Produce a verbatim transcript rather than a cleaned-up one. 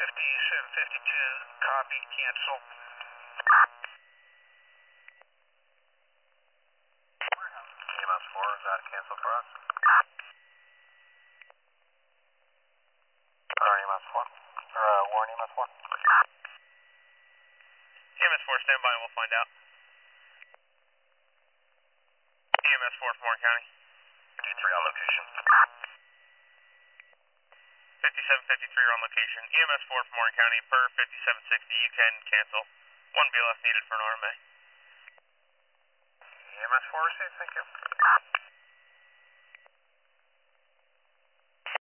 fifty-seven fifty-two, copy, cancel. E M S four, is that a cancel for us? Or E M S four? Or uh, Warren E M S four? E M S four, stand by and we'll find out. E M S four from Warren County. D three on location. fifty-seven fifty-three on location. E M S four from Warren County per fifty-seven sixty. You can cancel. One B L S needed for an R M A. E M S four received, thank you.